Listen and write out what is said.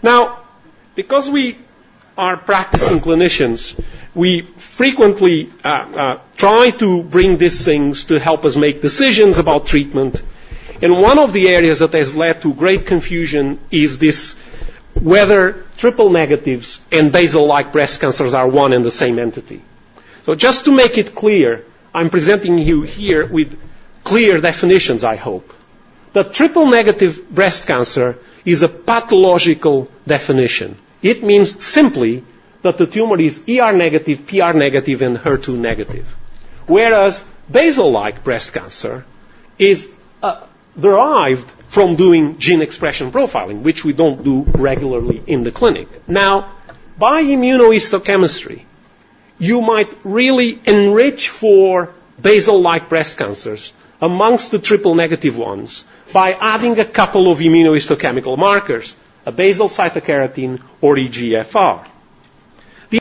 Now, because we are practicing clinicians, we frequently try to bring these things to help us make decisions about treatment. And one of the areas that has led to great confusion is this, whether triple negatives and basal-like breast cancers are one and the same entity. So just to make it clear, I'm presenting you here with clear definitions, I hope. The triple negative breast cancer is a pathological definition. It means simply that the tumor is ER negative, PR negative, and HER2 negative. Whereas basal-like breast cancer is derived from doing gene expression profiling, which we don't do regularly in the clinic. Now, by immunohistochemistry, you might really enrich for basal-like breast cancers amongst the triple negative ones by adding a couple of immunohistochemical markers, a basal cytokeratin or EGFR.